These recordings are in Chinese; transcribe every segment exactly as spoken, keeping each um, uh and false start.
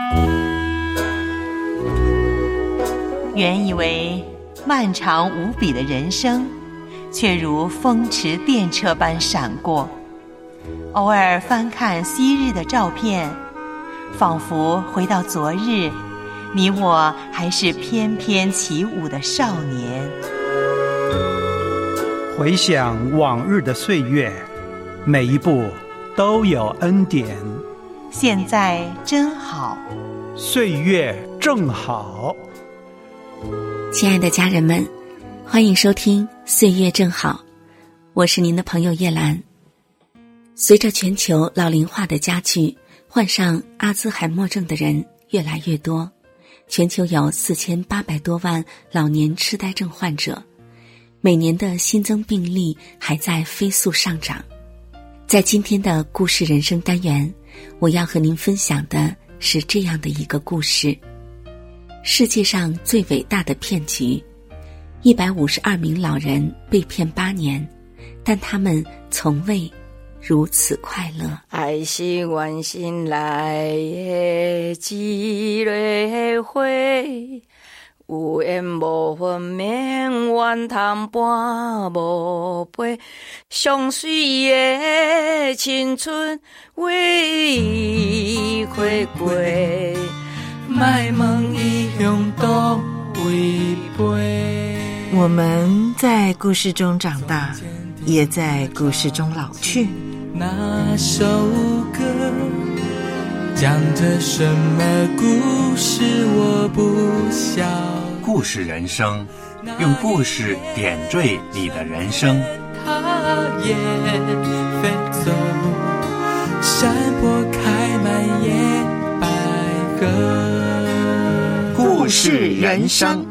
原以为漫长无比的人生，却如风驰电掣般闪过。偶尔翻看昔日的照片，仿佛回到昨日，你我还是翩翩起舞的少年。 回想往日的岁月，每一步都有恩典。 现在真好， 岁月正好。 亲爱的家人们，欢迎收听岁月正好，我是您的朋友叶兰。随着全球老龄化的加剧，患上阿兹海默症的人越来越多，全球有四千八百多万老年痴呆症患者，每年的新增病例还在飞速上涨。在今天的故事人生单元，我要和您分享的是这样的一个故事：世界上最伟大的骗局，一百五十二名老人被骗八年，但他们从未如此快乐。 爱是原心来的一蕊花，有缘无分免怨叹半无陪，上水的青春为伊花过，莫问伊向倒位飞。 我们在故事中长大，也在故事中老去。 那首歌讲着什么故事我不晓。 故事人生，用故事点缀你的人生。 它也飞走，山坡开满野百合。 故事人生。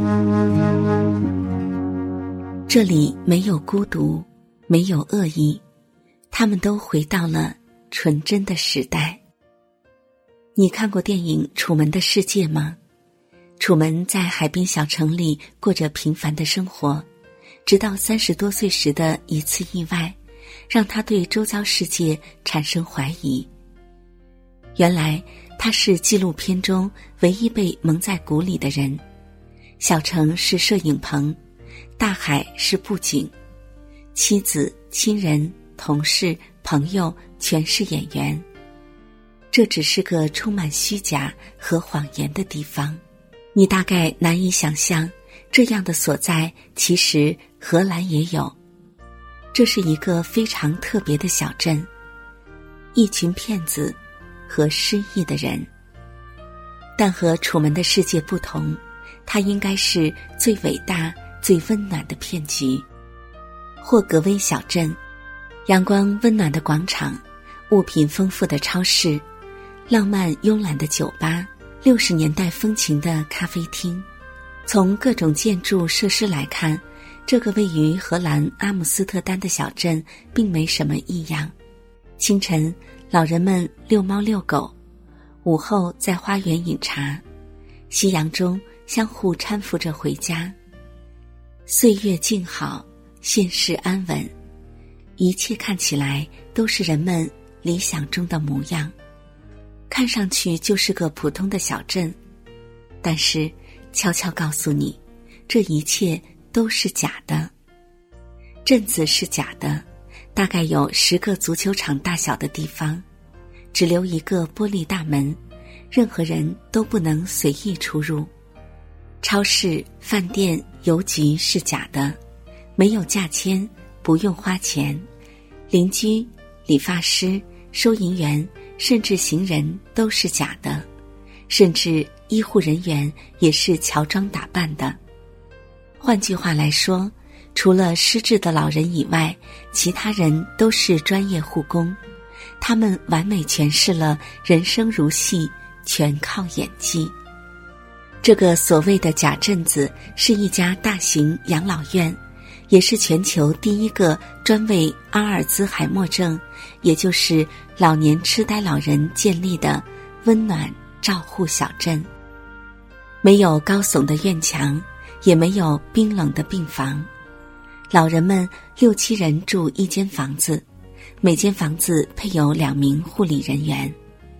这里没有孤独，没有恶意，他们都回到了纯真的时代。你看过电影《楚门的世界》吗？楚门在海滨小城里过着平凡的生活，直到三十多岁时的一次意外，让他对周遭世界产生怀疑。原来他是纪录片中唯一被蒙在鼓里的人。小城是摄影棚，大海是布景，妻子、亲人、同事、朋友全是演员。这只是个充满虚假和谎言的地方。你大概难以想象，这样的所在其实荷兰也有。这是一个非常特别的小镇，一群骗子和失意的人。但和楚门的世界不同，它应该是最伟大、最温暖的骗局。霍格威小镇，阳光温暖的广场，物品丰富的超市，浪漫慵懒的酒吧，六十年代风情的咖啡厅。从各种建筑设施来看，这个位于荷兰阿姆斯特丹的小镇并没什么异样。清晨，老人们遛猫遛狗，午后在花园饮茶，夕阳中相互搀扶着回家。岁月静好，现世安稳，一切看起来都是人们理想中的模样。看上去就是个普通的小镇，但是悄悄告诉你，这一切都是假的。镇子是假的，大概有十个足球场大小的地方，只留一个玻璃大门，任何人都不能随意出入。超市、饭店、邮局是假的，没有价签，不用花钱。邻居、理发师、收银员甚至行人都是假的，甚至医护人员也是乔装打扮的。换句话来说，除了失智的老人以外，其他人都是专业护工，他们完美诠释了人生如戏，全靠演技。这个所谓的假镇子是一家大型养老院，也是全球第一个专为阿尔兹海默症，也就是老年痴呆老人建立的温暖照护小镇。没有高耸的院墙，也没有冰冷的病房，老人们六七人住一间房子，每间房子配有两名护理人员。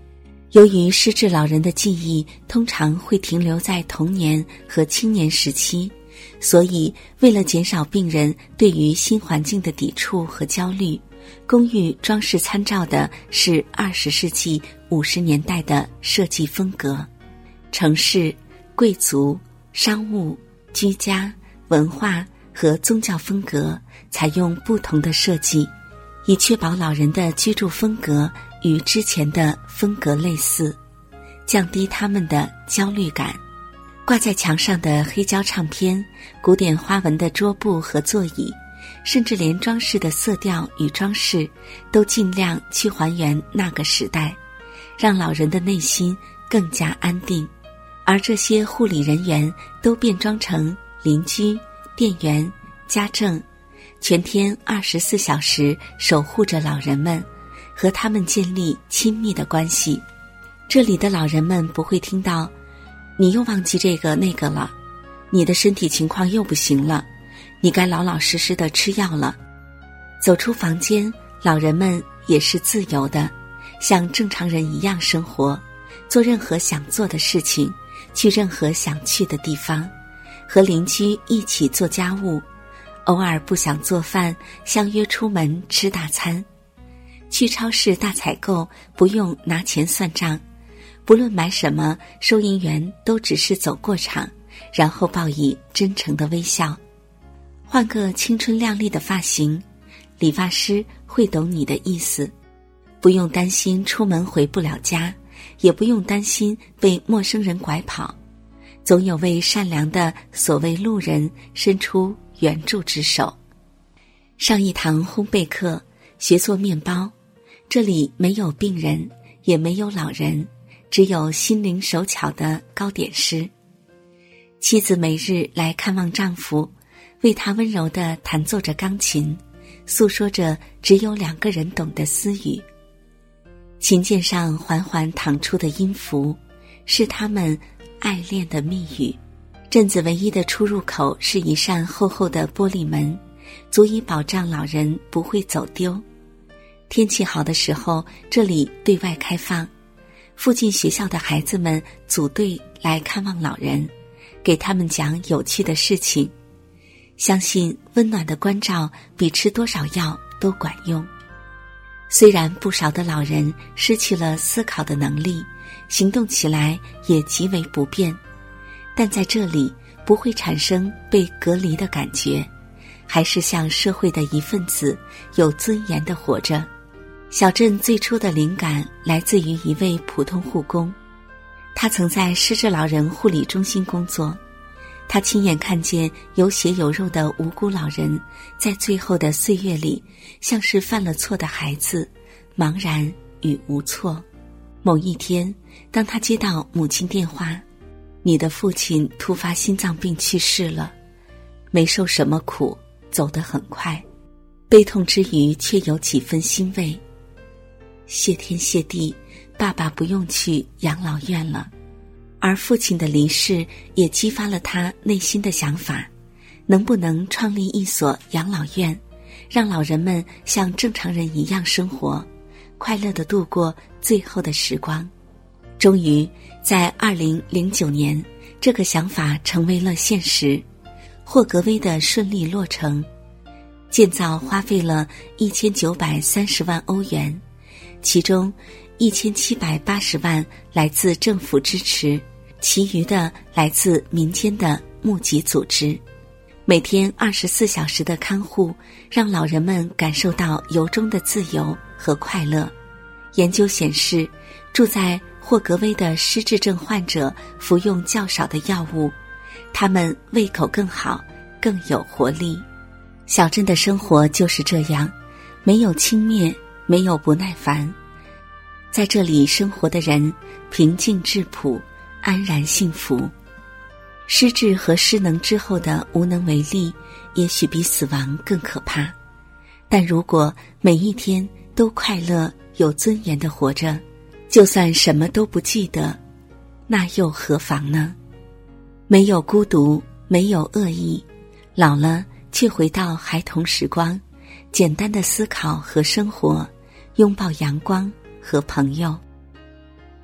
由于失智老人的记忆通常会停留在童年和青年时期，所以为了减少病人对于新环境的抵触和焦虑，公寓装饰参照的是二十世纪五十年代的设计风格，城市、贵族、商务、居家、文化和宗教风格采用不同的设计，以确保老人的居住风格与之前的风格类似，降低他们的焦虑感。挂在墙上的黑胶唱片、古典花纹的桌布和座椅，甚至连装饰的色调与装饰都尽量去还原那个时代，让老人的内心更加安定。而这些护理人员都变装成邻居、店员、家政，全天二十四小时守护着老人们，和他们建立亲密的关系。这里的老人们不会听到你又忘记这个那个了，你的身体情况又不行了，你该老老实实的吃药了。走出房间，老人们也是自由的，像正常人一样生活，做任何想做的事情，去任何想去的地方，和邻居一起做家务，偶尔不想做饭，相约出门吃大餐。去超市大采购，不用拿钱算账，不论买什么，收银员都只是走过场，然后报以真诚的微笑。换个青春靓丽的发型，理发师会懂你的意思。不用担心出门回不了家，也不用担心被陌生人拐跑，总有位善良的所谓路人伸出援助之手。上一堂烘焙课，学做面包，这里没有病人，也没有老人，只有心灵手巧的糕点师。妻子每日来看望丈夫，为他温柔地弹奏着钢琴，诉说着只有两个人懂的私语。琴键上缓缓淌出的音符，是他们爱恋的密语。镇子唯一的出入口是一扇厚厚的玻璃门，足以保障老人不会走丢。天气好的时候，这里对外开放，附近学校的孩子们组队来看望老人，给他们讲有趣的事情。相信温暖的关照比吃多少药都管用。虽然不少的老人失去了思考的能力，行动起来也极为不便，但在这里不会产生被隔离的感觉，还是像社会的一份子，有尊严地活着。小镇最初的灵感来自于一位普通护工，他曾在失智老人护理中心工作，他亲眼看见有血有肉的无辜老人在最后的岁月里，像是犯了错的孩子，茫然与无措。某一天，当他接到母亲电话，你的父亲突发心脏病去世了，没受什么苦，走得很快。悲痛之余却有几分欣慰。谢天谢地，爸爸不用去养老院了。而父亲的离世也激发了他内心的想法，能不能创立一所养老院，让老人们像正常人一样生活，快乐地度过最后的时光。终于在二零零九年，这个想法成为了现实，霍格威的顺利落成。建造花费了一千九百三十万欧元，其中一千七百八十万来自政府支持，其余的来自民间的募集组织。每天二十四小时的看护，让老人们感受到由衷的自由和快乐。研究显示，住在霍格威的失智症患者服用较少的药物，他们胃口更好，更有活力。小镇的生活就是这样，没有轻蔑，没有不耐烦。在这里生活的人平静质朴，安然幸福。失智和失能之后的无能为力，也许比死亡更可怕。但如果每一天都快乐有尊严地活着，就算什么都不记得，那又何妨呢？没有孤独，没有恶意，老了却回到孩童时光，简单的思考和生活，拥抱阳光和朋友。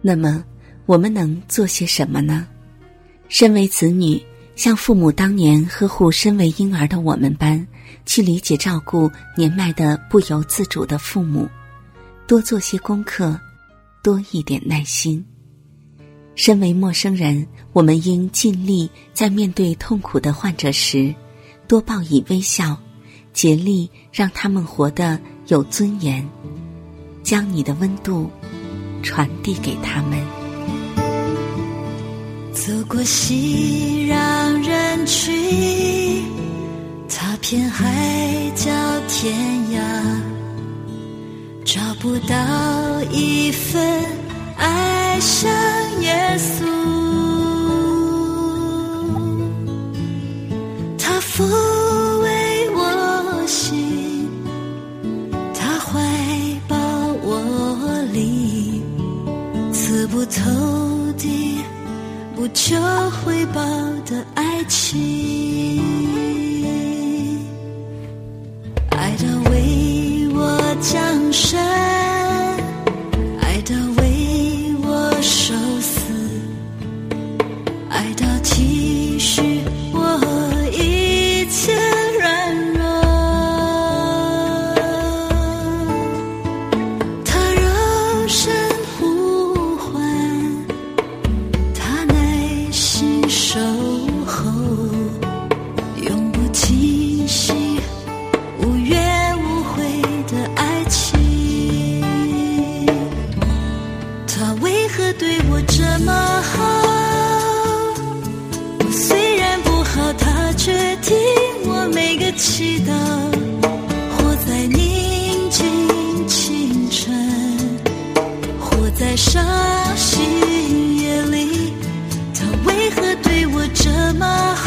那么我们能做些什么呢？身为子女，像父母当年呵护身为婴儿的我们般，去理解照顾年迈的不由自主的父母，多做些功课，多一点耐心。身为陌生人，我们应尽力在面对痛苦的患者时，多报以微笑，竭力让他们活得有尊严，将你的温度传递给他们。 走过熙攘人群，踏遍海角天涯，找不到一份爱像耶稣。他抚慰我心，他怀抱我里，刺不透的不求回报的爱情，爱的为我降生，爱的为我受死，爱到体恤我一切软弱。他柔声呼唤，他耐心守候，永不停息，无怨无悔的爱情。他为何对我这么好？我虽然不好，他却听我每个祈祷。活在宁静清晨，活在伤心夜里，他为何对我这么好？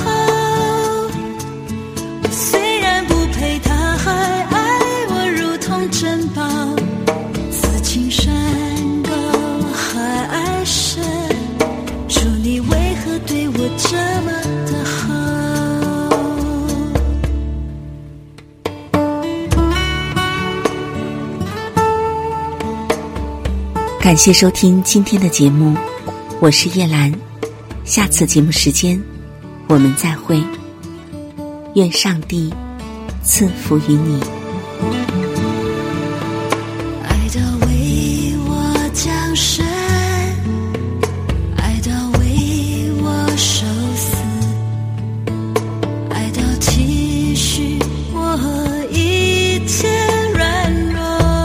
我虽然不配，他还爱我如同珍宝。此情山高海爱深，主你为何对我这么的好？ 感谢收听今天的节目，我是叶兰。下次节目时间我们再会，愿上帝赐福于你。 爱到为我降生，爱到为我受死，爱到体恤我一切软弱。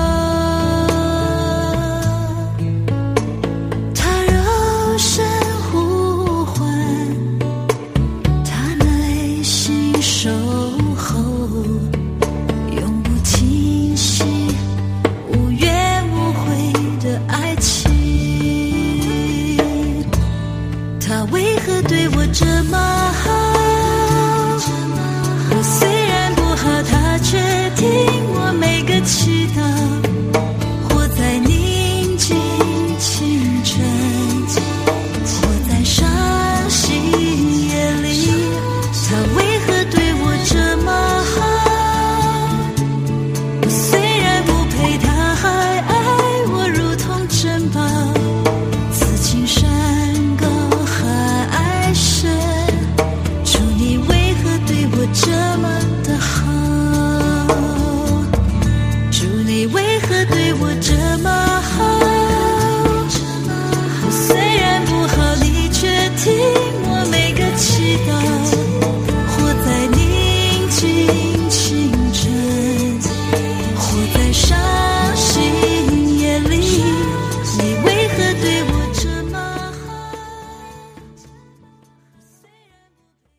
他柔声呼唤，他耐心守候，永不停息，无怨无悔的爱情。他为何对我这么